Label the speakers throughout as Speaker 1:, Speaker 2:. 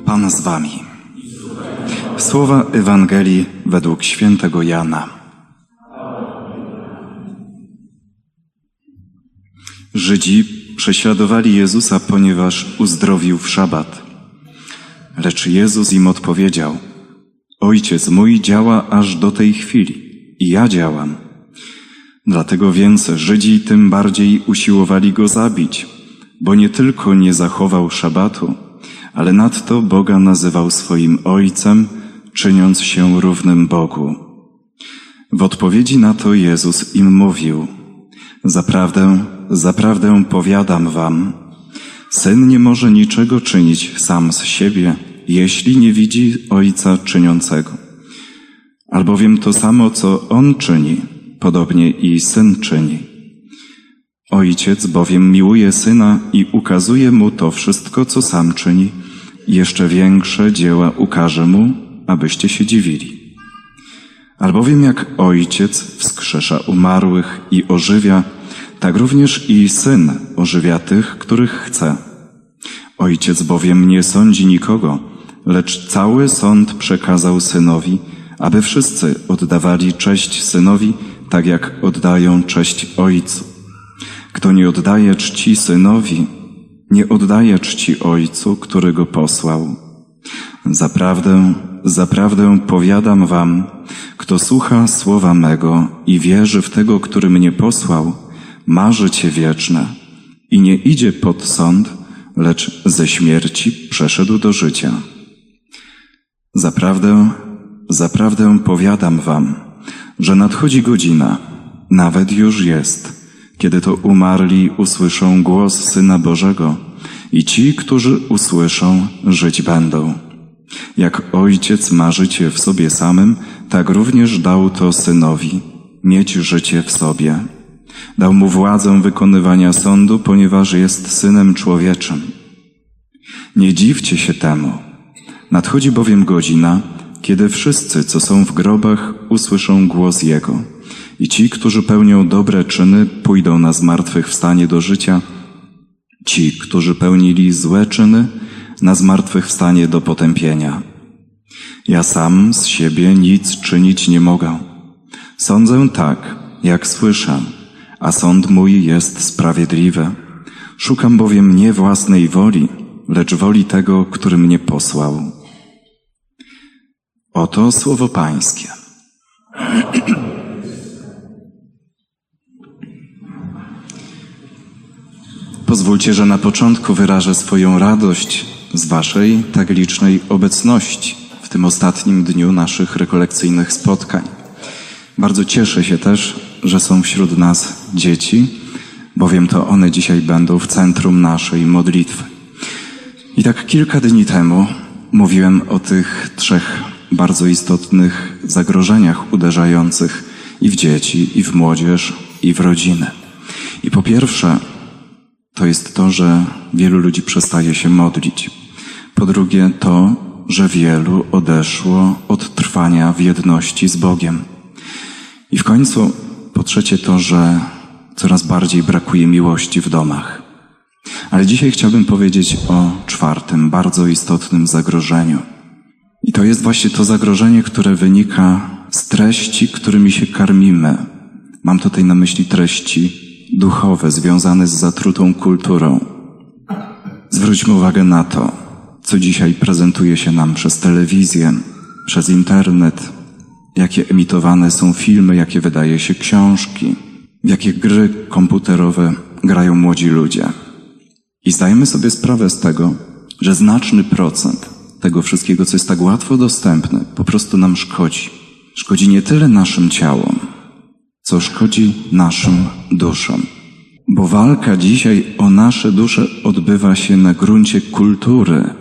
Speaker 1: Pan z wami. Słowa Ewangelii według świętego Jana. Żydzi prześladowali Jezusa, ponieważ uzdrowił w szabat. Lecz Jezus im odpowiedział: Ojciec mój działa aż do tej chwili i ja działam. Dlatego więc Żydzi tym bardziej usiłowali go zabić, bo nie tylko nie zachował szabatu, ale nadto Boga nazywał swoim Ojcem, czyniąc się równym Bogu. W odpowiedzi na to Jezus im mówił: Zaprawdę, zaprawdę powiadam wam, Syn nie może niczego czynić sam z siebie, jeśli nie widzi Ojca czyniącego. Albowiem to samo, co On czyni, podobnie i Syn czyni. Ojciec bowiem miłuje Syna i ukazuje Mu to wszystko, co sam czyni, i jeszcze większe dzieła ukaże Mu, abyście się dziwili. Albowiem jak Ojciec wskrzesza umarłych i ożywia, tak również i Syn ożywia tych, których chce. Ojciec bowiem nie sądzi nikogo, lecz cały sąd przekazał Synowi, aby wszyscy oddawali cześć Synowi, tak jak oddają cześć Ojcu. Kto nie oddaje czci Synowi, nie oddaje czci Ojcu, który go posłał. Zaprawdę, zaprawdę powiadam wam, kto słucha słowa mego i wierzy w tego, który mnie posłał, ma życie wieczne i nie idzie pod sąd, lecz ze śmierci przeszedł do życia. Zaprawdę, zaprawdę powiadam wam, że nadchodzi godzina, nawet już jest, kiedy to umarli usłyszą głos Syna Bożego i ci, którzy usłyszą, żyć będą. Jak Ojciec ma życie w sobie samym, tak również dał to Synowi, mieć życie w sobie. Dał Mu władzę wykonywania sądu, ponieważ jest Synem Człowieczym. Nie dziwcie się temu. Nadchodzi bowiem godzina, kiedy wszyscy, co są w grobach, usłyszą głos Jego. I ci, którzy pełnią dobre czyny, pójdą na zmartwychwstanie do życia. Ci, którzy pełnili złe czyny, na zmartwychwstanie do potępienia. Ja sam z siebie nic czynić nie mogę. Sądzę tak, jak słyszę, a sąd mój jest sprawiedliwy. Szukam bowiem nie własnej woli, lecz woli tego, który mnie posłał. Oto słowo Pańskie. Pozwólcie, że na początku wyrażę swoją radość z Waszej tak licznej obecności w tym ostatnim dniu naszych rekolekcyjnych spotkań. Bardzo cieszę się też, że są wśród nas dzieci, bowiem to one dzisiaj będą w centrum naszej modlitwy. I tak kilka dni temu mówiłem o tych 3 bardzo istotnych zagrożeniach uderzających i w dzieci, i w młodzież, i w rodziny. I po pierwsze, to jest to, że wielu ludzi przestaje się modlić. Po drugie to, że wielu odeszło od trwania w jedności z Bogiem. I w końcu, po trzecie to, że coraz bardziej brakuje miłości w domach. Ale dzisiaj chciałbym powiedzieć o 4, bardzo istotnym zagrożeniu. I to jest właśnie to zagrożenie, które wynika z treści, którymi się karmimy. Mam tutaj na myśli treści duchowe, związane z zatrutą kulturą. Zwróćmy uwagę na to, co dzisiaj prezentuje się nam przez telewizję, przez internet, jakie emitowane są filmy, jakie wydaje się książki, w jakie gry komputerowe grają młodzi ludzie. I zdajemy sobie sprawę z tego, że znaczny procent tego wszystkiego, co jest tak łatwo dostępne, po prostu nam szkodzi. Szkodzi nie tyle naszym ciałom, co szkodzi naszym duszom. Bo walka dzisiaj o nasze dusze odbywa się na gruncie kultury.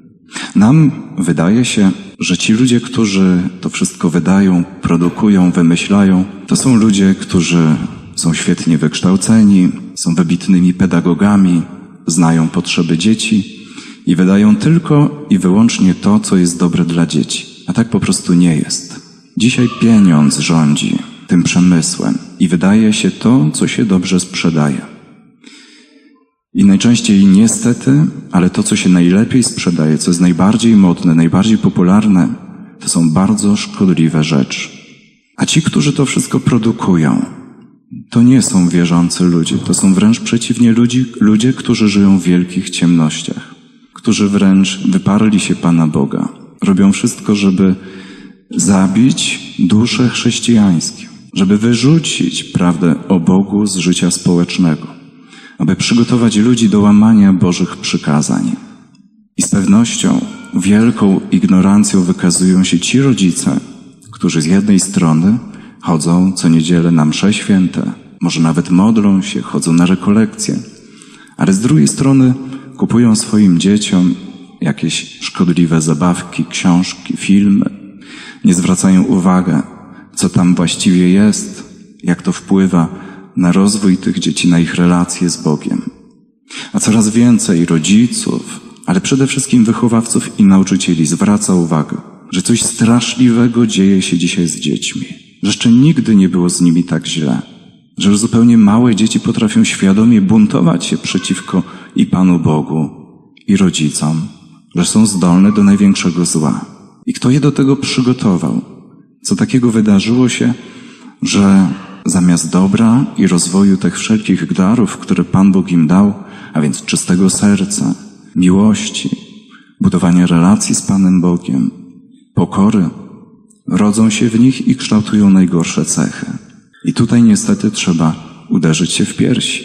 Speaker 1: Nam wydaje się, że ci ludzie, którzy to wszystko wydają, produkują, wymyślają, to są ludzie, którzy są świetnie wykształceni, są wybitnymi pedagogami, znają potrzeby dzieci i wydają tylko i wyłącznie to, co jest dobre dla dzieci. A tak po prostu nie jest. Dzisiaj pieniądz rządzi tym przemysłem i wydaje się to, co się dobrze sprzedaje. I najczęściej niestety, ale to, co się najlepiej sprzedaje, co jest najbardziej modne, najbardziej popularne, to są bardzo szkodliwe rzeczy. A ci, którzy to wszystko produkują, to nie są wierzący ludzie, to są wręcz przeciwnie ludzie, którzy żyją w wielkich ciemnościach, którzy wręcz wyparli się Pana Boga. Robią wszystko, żeby zabić duszę chrześcijańską, żeby wyrzucić prawdę o Bogu z życia społecznego, aby przygotować ludzi do łamania Bożych przykazań. I z pewnością wielką ignorancją wykazują się ci rodzice, którzy z jednej strony chodzą co niedzielę na msze święte, może nawet modlą się, chodzą na rekolekcje, ale z drugiej strony kupują swoim dzieciom jakieś szkodliwe zabawki, książki, filmy, nie zwracają uwagi, co tam właściwie jest, jak to wpływa na rozwój tych dzieci, na ich relacje z Bogiem. A coraz więcej rodziców, ale przede wszystkim wychowawców i nauczycieli zwraca uwagę, że coś straszliwego dzieje się dzisiaj z dziećmi, że jeszcze nigdy nie było z nimi tak źle, że już zupełnie małe dzieci potrafią świadomie buntować się przeciwko i Panu Bogu, i rodzicom, że są zdolne do największego zła. I kto je do tego przygotował? Co takiego wydarzyło się, że zamiast dobra i rozwoju tych wszelkich darów, które Pan Bóg im dał, a więc czystego serca, miłości, budowania relacji z Panem Bogiem, pokory, rodzą się w nich i kształtują najgorsze cechy. I tutaj niestety trzeba uderzyć się w piersi,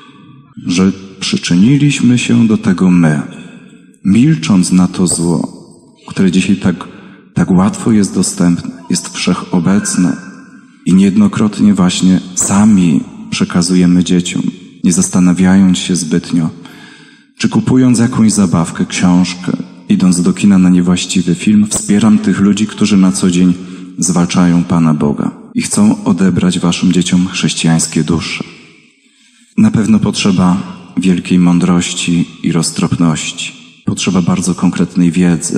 Speaker 1: że przyczyniliśmy się do tego my, milcząc na to zło, które dzisiaj tak łatwo jest dostępne, jest wszechobecne i niejednokrotnie właśnie sami przekazujemy dzieciom, nie zastanawiając się zbytnio, czy kupując jakąś zabawkę, książkę, idąc do kina na niewłaściwy film, wspieram tych ludzi, którzy na co dzień zwalczają Pana Boga i chcą odebrać waszym dzieciom chrześcijańskie dusze. Na pewno potrzeba wielkiej mądrości i roztropności. Potrzeba bardzo konkretnej wiedzy.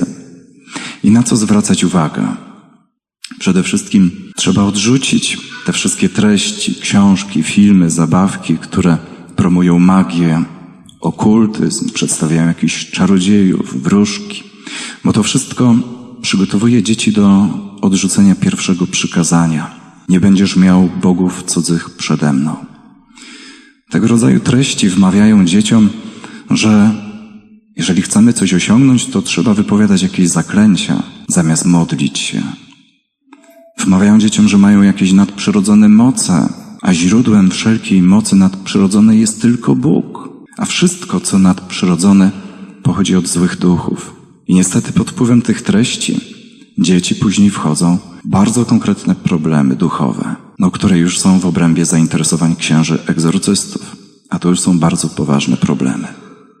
Speaker 1: I na co zwracać uwagę? Przede wszystkim trzeba odrzucić te wszystkie treści, książki, filmy, zabawki, które promują magię, okultyzm, przedstawiają jakichś czarodziejów, wróżki, bo to wszystko przygotowuje dzieci do odrzucenia pierwszego przykazania. Nie będziesz miał bogów cudzych przede mną. Tego rodzaju treści wmawiają dzieciom, że jeżeli chcemy coś osiągnąć, to trzeba wypowiadać jakieś zaklęcia, zamiast modlić się. Wmawiają dzieciom, że mają jakieś nadprzyrodzone moce, a źródłem wszelkiej mocy nadprzyrodzonej jest tylko Bóg. A wszystko, co nadprzyrodzone, pochodzi od złych duchów. I niestety pod wpływem tych treści dzieci później wchodzą w bardzo konkretne problemy duchowe, które już są w obrębie zainteresowań księży egzorcystów. A to już są bardzo poważne problemy.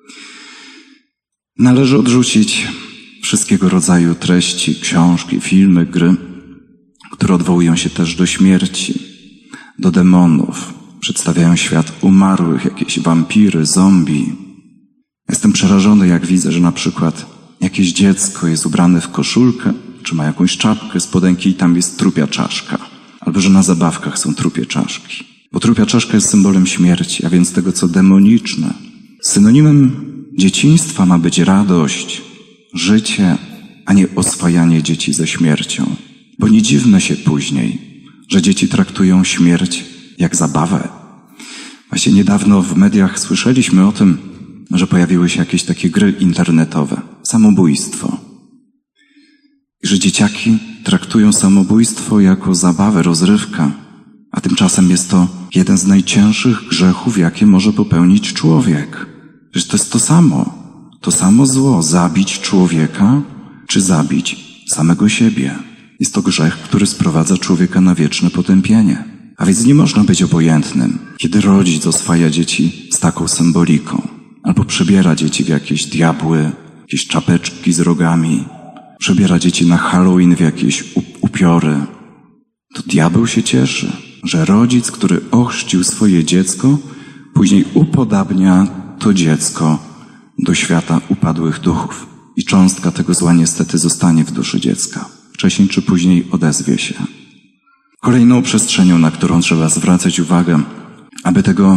Speaker 1: Należy odrzucić wszystkiego rodzaju treści, książki, filmy, gry, które odwołują się też do śmierci, do demonów, przedstawiają świat umarłych, jakieś wampiry, zombie. Jestem przerażony, jak widzę, że na przykład jakieś dziecko jest ubrane w koszulkę, czy ma jakąś czapkę, spodenki i tam jest trupia czaszka. Albo że na zabawkach są trupie czaszki. Bo trupia czaszka jest symbolem śmierci, a więc tego, co demoniczne. Synonimem dzieciństwa ma być radość, życie, a nie oswajanie dzieci ze śmiercią. Bo nie dziwmy się później, że dzieci traktują śmierć jak zabawę. Właśnie niedawno w mediach słyszeliśmy o tym, że pojawiły się jakieś takie gry internetowe. Samobójstwo. I że dzieciaki traktują samobójstwo jako zabawę, rozrywkę, a tymczasem jest to jeden z najcięższych grzechów, jakie może popełnić człowiek. Przecież to jest to samo zło, zabić człowieka, czy zabić samego siebie. Jest to grzech, który sprowadza człowieka na wieczne potępienie. A więc nie można być obojętnym, kiedy rodzic oswaja dzieci z taką symboliką, albo przebiera dzieci w jakieś diabły, jakieś czapeczki z rogami, przebiera dzieci na Halloween w jakieś upiory. To diabeł się cieszy, że rodzic, który ochrzcił swoje dziecko, później upodabnia to dziecko do świata upadłych duchów. I cząstka tego zła niestety zostanie w duszy dziecka. Wcześniej czy później odezwie się. Kolejną przestrzenią, na którą trzeba zwracać uwagę, aby tego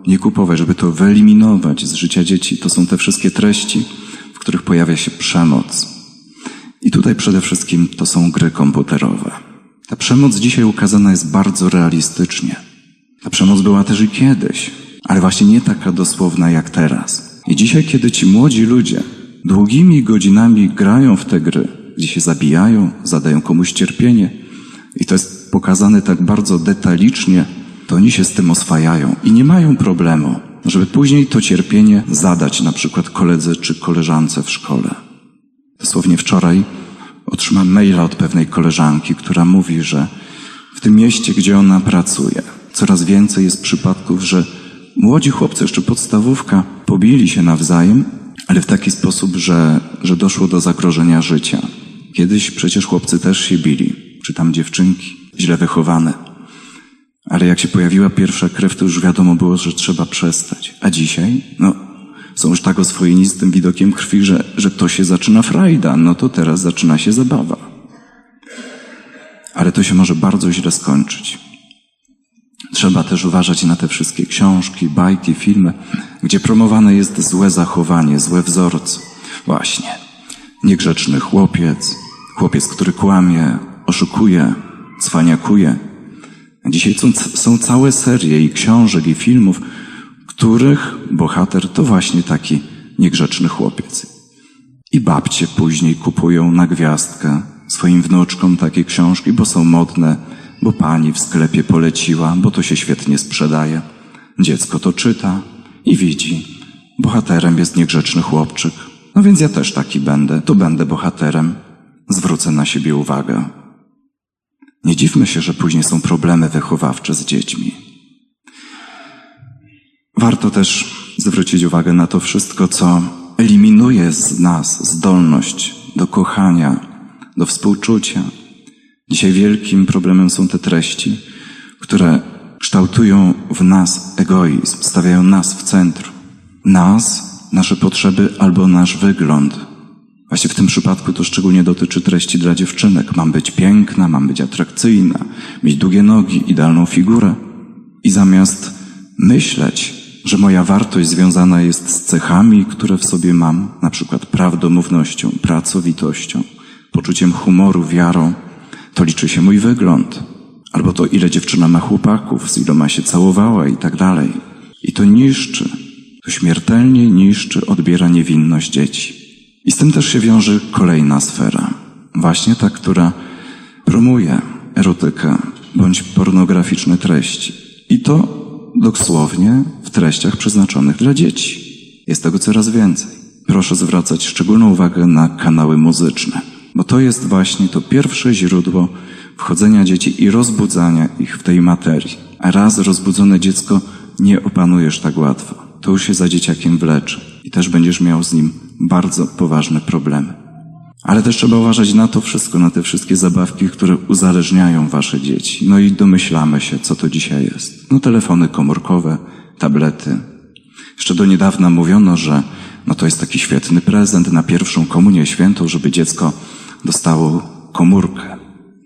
Speaker 1: nie kupować, żeby to wyeliminować z życia dzieci, to są te wszystkie treści, w których pojawia się przemoc. I tutaj przede wszystkim to są gry komputerowe. Ta przemoc dzisiaj ukazana jest bardzo realistycznie. Ta przemoc była też i kiedyś, ale właśnie nie taka dosłowna jak teraz. I dzisiaj, kiedy ci młodzi ludzie długimi godzinami grają w te gry, gdzie się zabijają, zadają komuś cierpienie, i to jest pokazane tak bardzo detalicznie, to oni się z tym oswajają i nie mają problemu, żeby później to cierpienie zadać na przykład koledze czy koleżance w szkole. Dosłownie wczoraj otrzymałem maila od pewnej koleżanki, która mówi, że w tym mieście, gdzie ona pracuje, coraz więcej jest przypadków, że młodzi chłopcy, jeszcze podstawówka, pobili się nawzajem, ale w taki sposób, że doszło do zagrożenia życia. Kiedyś przecież chłopcy też się bili, czy tam dziewczynki, źle wychowane. Ale jak się pojawiła pierwsza krew, to już wiadomo było, że trzeba przestać. A dzisiaj, są już tak oswojeni z tym widokiem krwi, że to się zaczyna frajda, to teraz zaczyna się zabawa. Ale to się może bardzo źle skończyć. Trzeba też uważać na te wszystkie książki, bajki, filmy, gdzie promowane jest złe zachowanie, złe wzorce. Właśnie. Niegrzeczny chłopiec, który kłamie, oszukuje, cwaniakuje. Dzisiaj są całe serie i książek, i filmów, których bohater to właśnie taki niegrzeczny chłopiec. I babcie później kupują na gwiazdkę swoim wnuczkom takie książki, bo są modne, bo pani w sklepie poleciła, bo to się świetnie sprzedaje. Dziecko to czyta i widzi. Bohaterem jest niegrzeczny chłopczyk. Więc ja też taki będę, to będę bohaterem. Zwrócę na siebie uwagę. Nie dziwmy się, że później są problemy wychowawcze z dziećmi. Warto też zwrócić uwagę na to wszystko, co eliminuje z nas zdolność do kochania, do współczucia. Dzisiaj wielkim problemem są te treści, które kształtują w nas egoizm, stawiają nas w centrum. Nas, nasze potrzeby albo nasz wygląd. Właśnie w tym przypadku to szczególnie dotyczy treści dla dziewczynek. Mam być piękna, mam być atrakcyjna, mieć długie nogi, idealną figurę. I zamiast myśleć, że moja wartość związana jest z cechami, które w sobie mam, na przykład prawdomównością, pracowitością, poczuciem humoru, wiarą, to liczy się mój wygląd. Albo to, ile dziewczyna ma chłopaków, z iloma się całowała i tak dalej. I to niszczy, to śmiertelnie niszczy, odbiera niewinność dzieci. I z tym też się wiąże kolejna sfera. Właśnie ta, która promuje erotykę bądź pornograficzne treści. I to dosłownie w treściach przeznaczonych dla dzieci. Jest tego coraz więcej. Proszę zwracać szczególną uwagę na kanały muzyczne, bo to jest właśnie to pierwsze źródło wchodzenia dzieci i rozbudzania ich w tej materii. A raz rozbudzone dziecko nie opanujesz tak łatwo. To już się za dzieciakiem wlecze i też będziesz miał z nim bardzo poważne problemy. Ale też trzeba uważać na to wszystko, na te wszystkie zabawki, które uzależniają wasze dzieci. I domyślamy się, co to dzisiaj jest. Telefony komórkowe, tablety. Jeszcze do niedawna mówiono, że to jest taki świetny prezent na pierwszą komunię świętą, żeby dziecko dostało komórkę.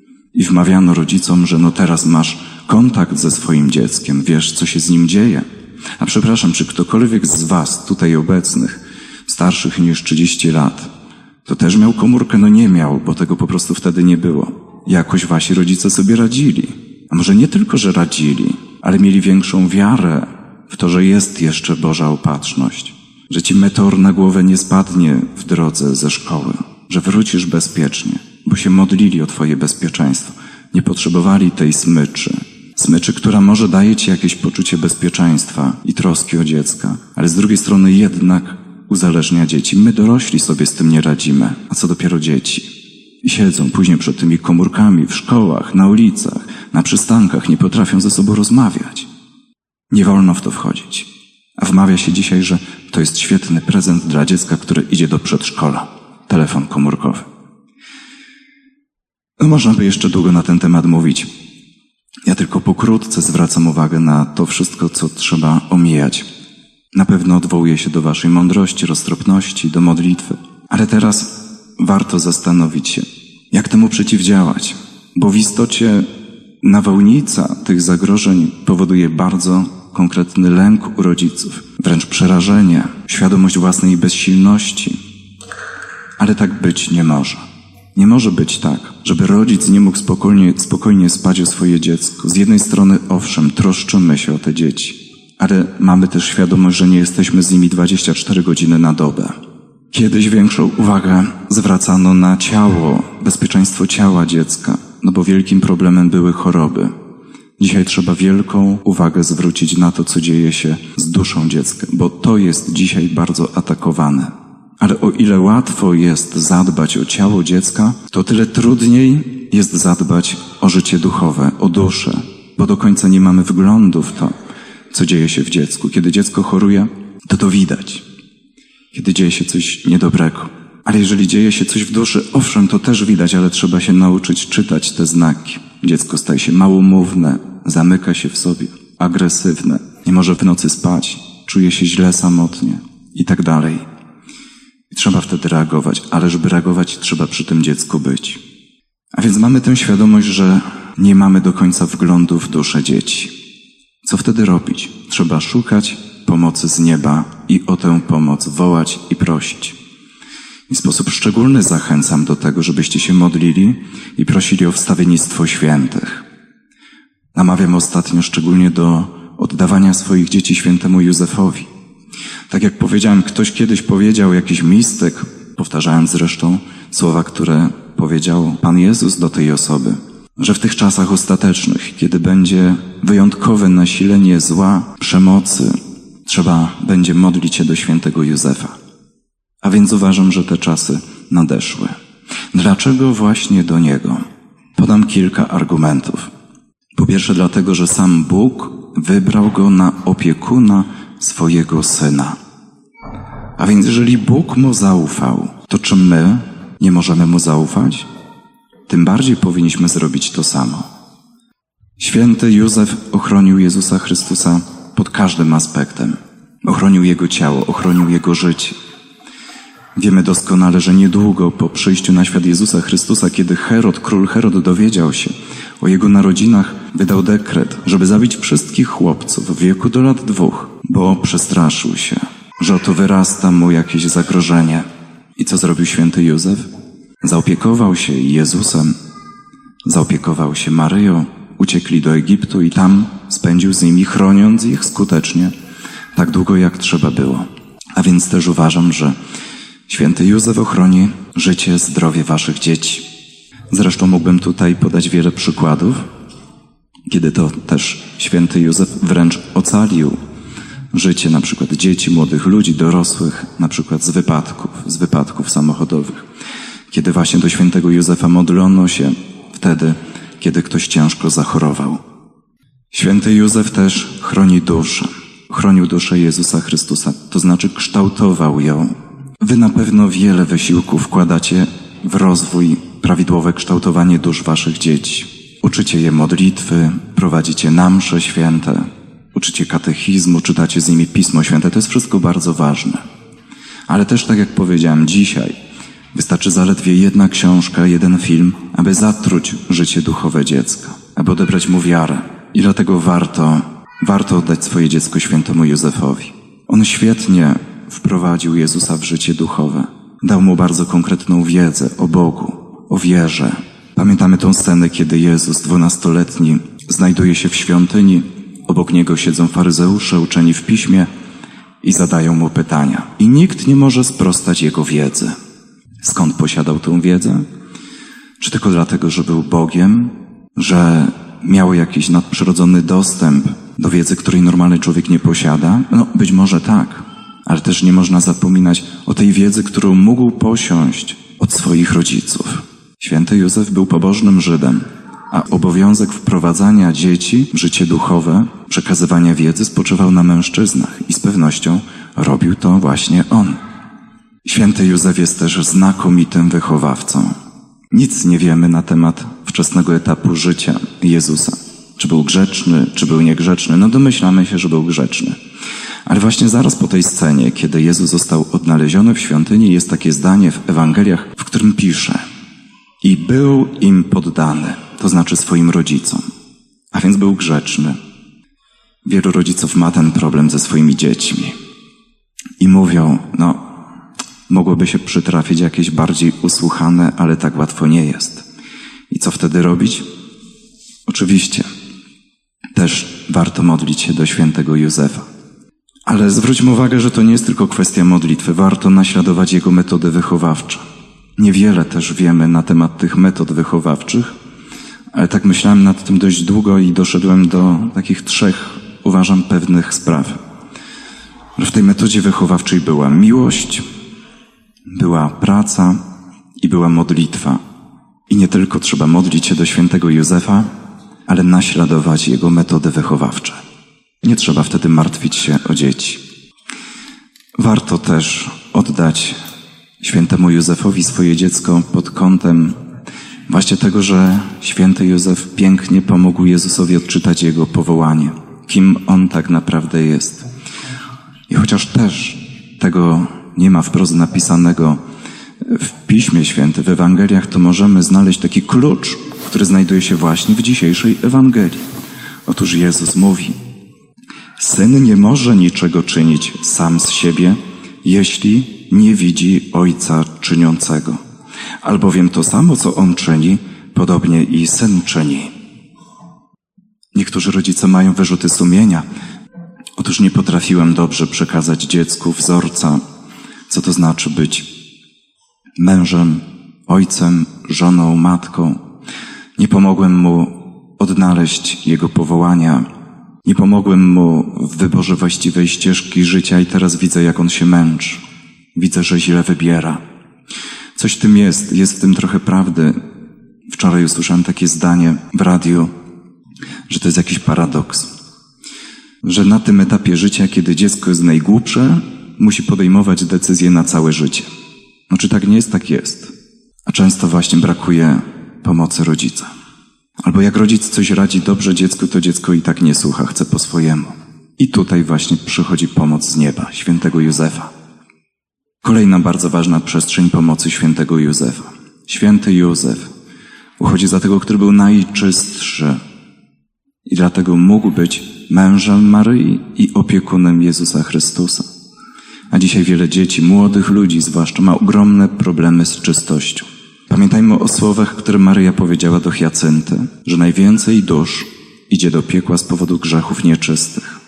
Speaker 1: I wmawiano rodzicom, że teraz masz kontakt ze swoim dzieckiem, wiesz, co się z nim dzieje. A przepraszam, czy ktokolwiek z was tutaj obecnych, starszych niż 30 lat, to też miał komórkę? Nie miał, bo tego po prostu wtedy nie było. Jakoś wasi rodzice sobie radzili. A może nie tylko, że radzili, ale mieli większą wiarę w to, że jest jeszcze Boża opatrzność, że ci meteor na głowę nie spadnie w drodze ze szkoły, że wrócisz bezpiecznie, bo się modlili o twoje bezpieczeństwo. Nie potrzebowali tej smyczy, która może daje ci jakieś poczucie bezpieczeństwa i troski o dziecka, ale z drugiej strony jednak uzależnia dzieci. My dorośli sobie z tym nie radzimy, a co dopiero dzieci. I siedzą później przed tymi komórkami w szkołach, na ulicach, na przystankach, nie potrafią ze sobą rozmawiać. Nie wolno w to wchodzić. A wmawia się dzisiaj, że to jest świetny prezent dla dziecka, które idzie do przedszkola. Telefon komórkowy. Można by jeszcze długo na ten temat mówić. Ja tylko pokrótce zwracam uwagę na to wszystko, co trzeba omijać. Na pewno odwołuję się do waszej mądrości, roztropności, do modlitwy. Ale teraz warto zastanowić się, jak temu przeciwdziałać. Bo w istocie nawałnica tych zagrożeń powoduje bardzo konkretny lęk u rodziców, wręcz przerażenie, świadomość własnej bezsilności. Ale tak być nie może. Nie może być tak, żeby rodzic nie mógł spokojnie spać o swoje dziecko. Z jednej strony, owszem, troszczymy się o te dzieci, ale mamy też świadomość, że nie jesteśmy z nimi 24 godziny na dobę. Kiedyś większą uwagę zwracano na ciało, bezpieczeństwo ciała dziecka, bo wielkim problemem były choroby. Dzisiaj trzeba wielką uwagę zwrócić na to, co dzieje się z duszą dziecka, bo to jest dzisiaj bardzo atakowane. Ale o ile łatwo jest zadbać o ciało dziecka, to tyle trudniej jest zadbać o życie duchowe, o duszę, bo do końca nie mamy wglądu w to, co dzieje się w dziecku. Kiedy dziecko choruje, to widać. Kiedy dzieje się coś niedobrego. Ale jeżeli dzieje się coś w duszy, owszem, to też widać, ale trzeba się nauczyć czytać te znaki. Dziecko staje się małomówne, zamyka się w sobie, agresywne, nie może w nocy spać, czuje się źle samotnie i tak dalej. I trzeba wtedy reagować, ale żeby reagować, trzeba przy tym dziecku być. A więc mamy tę świadomość, że nie mamy do końca wglądu w duszę dzieci. Co wtedy robić? Trzeba szukać pomocy z nieba i o tę pomoc wołać i prosić. I w sposób szczególny zachęcam do tego, żebyście się modlili i prosili o wstawiennictwo świętych. Namawiam ostatnio szczególnie do oddawania swoich dzieci świętemu Józefowi. Tak jak powiedziałem, ktoś kiedyś powiedział, jakiś mistyk, powtarzając zresztą słowa, które powiedział Pan Jezus do tej osoby, że w tych czasach ostatecznych, kiedy będzie wyjątkowe nasilenie zła, przemocy, trzeba będzie modlić się do świętego Józefa. A więc uważam, że te czasy nadeszły. Dlaczego właśnie do niego? Podam kilka argumentów. Po pierwsze dlatego, że sam Bóg wybrał go na opiekuna swojego Syna. A więc jeżeli Bóg mu zaufał, to czy my nie możemy mu zaufać? Tym bardziej powinniśmy zrobić to samo. Święty Józef ochronił Jezusa Chrystusa pod każdym aspektem. Ochronił Jego ciało, ochronił Jego życie. Wiemy doskonale, że niedługo po przyjściu na świat Jezusa Chrystusa, kiedy król Herod dowiedział się o Jego narodzinach, wydał dekret, żeby zabić wszystkich chłopców w wieku do lat 2, bo przestraszył się, że oto wyrasta mu jakieś zagrożenie. I co zrobił święty Józef? Zaopiekował się Jezusem, zaopiekował się Maryją, uciekli do Egiptu i tam spędził z nimi, chroniąc ich skutecznie, tak długo jak trzeba było. A więc też uważam, że święty Józef ochroni życie, zdrowie waszych dzieci. Zresztą mógłbym tutaj podać wiele przykładów, kiedy to też święty Józef wręcz ocalił życie na przykład dzieci, młodych ludzi, dorosłych, na przykład z wypadków samochodowych. Kiedy właśnie do świętego Józefa modlono się wtedy, kiedy ktoś ciężko zachorował. Święty Józef też chroni duszę. Chronił duszę Jezusa Chrystusa, to znaczy kształtował ją. Wy na pewno wiele wysiłku wkładacie w rozwój, prawidłowe kształtowanie dusz waszych dzieci. Uczycie je modlitwy, prowadzicie na msze święte, uczycie katechizmu, czytacie z nimi Pismo Święte. To jest wszystko bardzo ważne. Ale też, tak jak powiedziałem, dzisiaj wystarczy zaledwie jedna książka, jeden film, aby zatruć życie duchowe dziecka, aby odebrać mu wiarę. I dlatego warto oddać swoje dziecko świętemu Józefowi. On świetnie wprowadził Jezusa w życie duchowe. Dał mu bardzo konkretną wiedzę o Bogu, o wierze. Pamiętamy tę scenę, kiedy Jezus, 12-letni, znajduje się w świątyni. Obok niego siedzą faryzeusze, uczeni w piśmie i zadają mu pytania. I nikt nie może sprostać jego wiedzy. Skąd posiadał tę wiedzę? Czy tylko dlatego, że był Bogiem, że miał jakiś nadprzyrodzony dostęp do wiedzy, której normalny człowiek nie posiada? No, być może tak, ale też nie można zapominać o tej wiedzy, którą mógł posiąść od swoich rodziców. Święty Józef był pobożnym Żydem, a obowiązek wprowadzania dzieci w życie duchowe, przekazywania wiedzy spoczywał na mężczyznach i z pewnością robił to właśnie on. Święty Józef jest też znakomitym wychowawcą. Nic nie wiemy na temat wczesnego etapu życia Jezusa. Czy był grzeczny, czy był niegrzeczny? No domyślamy się, że był grzeczny. Ale właśnie zaraz po tej scenie, kiedy Jezus został odnaleziony w świątyni, jest takie zdanie w Ewangeliach, w którym pisze: i był im poddany, to znaczy swoim rodzicom. A więc był grzeczny. Wielu rodziców ma ten problem ze swoimi dziećmi i mówią, mogłoby się przytrafić jakieś bardziej usłuchane, ale tak łatwo nie jest. I co wtedy robić? Oczywiście, też warto modlić się do świętego Józefa. Ale zwróćmy uwagę, że to nie jest tylko kwestia modlitwy. Warto naśladować jego metody wychowawcze. Niewiele też wiemy na temat tych metod wychowawczych, ale tak myślałem nad tym dość długo i doszedłem do takich 3, uważam, pewnych spraw. W tej metodzie wychowawczej była miłość, była praca i była modlitwa. I nie tylko trzeba modlić się do świętego Józefa, ale naśladować jego metody wychowawcze. Nie trzeba wtedy martwić się o dzieci. Warto też oddać świętemu Józefowi swoje dziecko pod kątem właśnie tego, że święty Józef pięknie pomógł Jezusowi odczytać jego powołanie, kim on tak naprawdę jest. I chociaż też tego nie ma wprost napisanego w Piśmie Świętym, w Ewangeliach, to możemy znaleźć taki klucz, który znajduje się właśnie w dzisiejszej Ewangelii. Otóż Jezus mówi: Syn nie może niczego czynić sam z siebie, jeśli nie widzi Ojca czyniącego. Albowiem to samo, co On czyni, podobnie i Syn czyni. Niektórzy rodzice mają wyrzuty sumienia. Otóż nie potrafiłem dobrze przekazać dziecku wzorca, co to znaczy być mężem, ojcem, żoną, matką. Nie pomogłem mu odnaleźć jego powołania. Nie pomogłem mu w wyborze właściwej ścieżki życia i teraz widzę, jak on się męczy. Widzę, że źle wybiera. Coś w tym jest w tym trochę prawdy. Wczoraj usłyszałem takie zdanie w radiu, że to jest jakiś paradoks. Że na tym etapie życia, kiedy dziecko jest najgłupsze, musi podejmować decyzje na całe życie. No czy tak nie jest? Tak jest. A często właśnie brakuje pomocy rodzica. Albo jak rodzic coś radzi dobrze dziecku, to dziecko i tak nie słucha, chce po swojemu. I tutaj właśnie przychodzi pomoc z nieba, świętego Józefa. Kolejna bardzo ważna przestrzeń pomocy świętego Józefa. Święty Józef uchodzi za tego, który był najczystszy i dlatego mógł być mężem Maryi i opiekunem Jezusa Chrystusa. A dzisiaj wiele dzieci, młodych ludzi zwłaszcza, ma ogromne problemy z czystością. Pamiętajmy o słowach, które Maryja powiedziała do Hiacynty, że najwięcej dusz idzie do piekła z powodu grzechów nieczystych.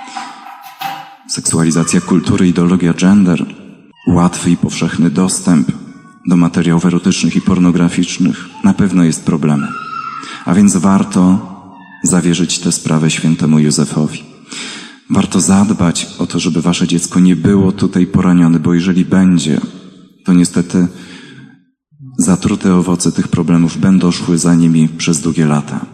Speaker 1: Seksualizacja kultury, ideologia gender, łatwy i powszechny dostęp do materiałów erotycznych i pornograficznych na pewno jest problemem. A więc warto zawierzyć tę sprawę świętemu Józefowi. Warto zadbać o to, żeby wasze dziecko nie było tutaj poranione, bo jeżeli będzie, to niestety zatrute owoce tych problemów będą szły za nimi przez długie lata.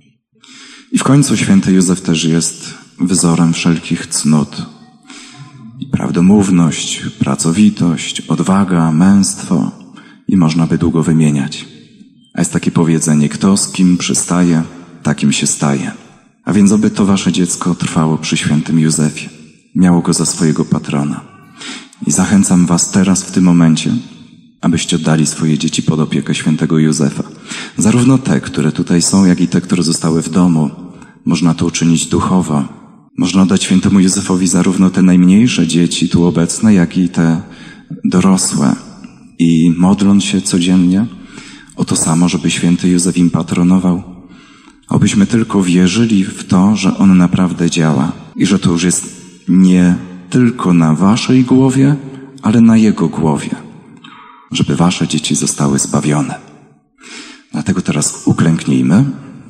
Speaker 1: I w końcu święty Józef też jest wzorem wszelkich cnót. I prawdomówność, pracowitość, odwaga, męstwo i można by długo wymieniać. A jest takie powiedzenie: kto z kim przystaje, takim się staje. A więc oby to wasze dziecko trwało przy świętym Józefie. Miało go za swojego patrona. I zachęcam was teraz w tym momencie, abyście oddali swoje dzieci pod opiekę świętego Józefa. Zarówno te, które tutaj są, jak i te, które zostały w domu. Można to uczynić duchowo. Można oddać świętemu Józefowi zarówno te najmniejsze dzieci tu obecne, jak i te dorosłe. I modląc się codziennie o to samo, żeby święty Józef im patronował, abyśmy tylko wierzyli w to, że on naprawdę działa i że to już jest nie tylko na waszej głowie, ale na jego głowie, żeby wasze dzieci zostały zbawione. Dlatego teraz uklęknijmy.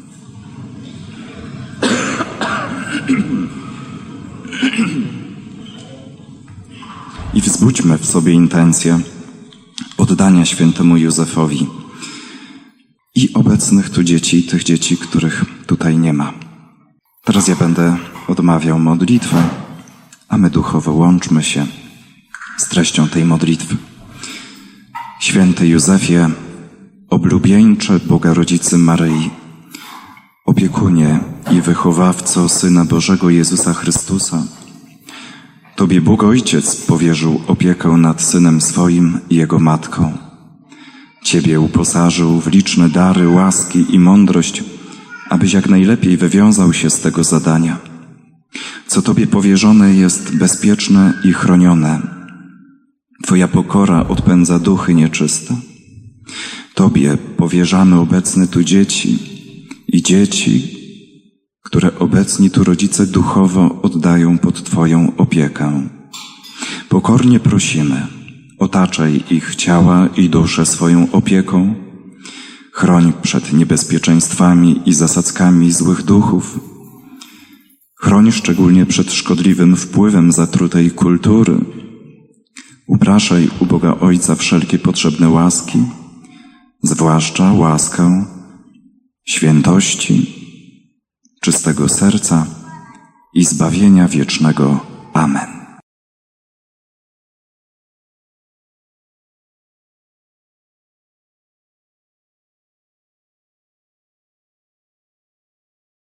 Speaker 1: I wzbudźmy w sobie intencję oddania świętemu Józefowi i obecnych tu dzieci, i tych dzieci, których tutaj nie ma. Teraz ja będę odmawiał modlitwę, a my duchowo łączmy się z treścią tej modlitwy. Święty Józefie, oblubieńcze Boga Rodzicy Maryi, opiekunie i wychowawco Syna Bożego Jezusa Chrystusa, Tobie Bóg Ojciec powierzył opiekę nad Synem swoim i Jego Matką. Ciebie uposażył w liczne dary, łaski i mądrość, abyś jak najlepiej wywiązał się z tego zadania. Co Tobie powierzone jest bezpieczne i chronione. Twoja pokora odpędza duchy nieczyste. Tobie powierzamy obecne tu dzieci i dzieci, które obecni tu rodzice duchowo oddają pod Twoją opiekę. Pokornie prosimy, otaczaj ich ciała i dusze swoją opieką, chroń przed niebezpieczeństwami i zasadzkami złych duchów, chroń szczególnie przed szkodliwym wpływem zatrutej kultury, upraszaj u Boga Ojca wszelkie potrzebne łaski, zwłaszcza łaskę świętości, czystego serca i zbawienia wiecznego. Amen.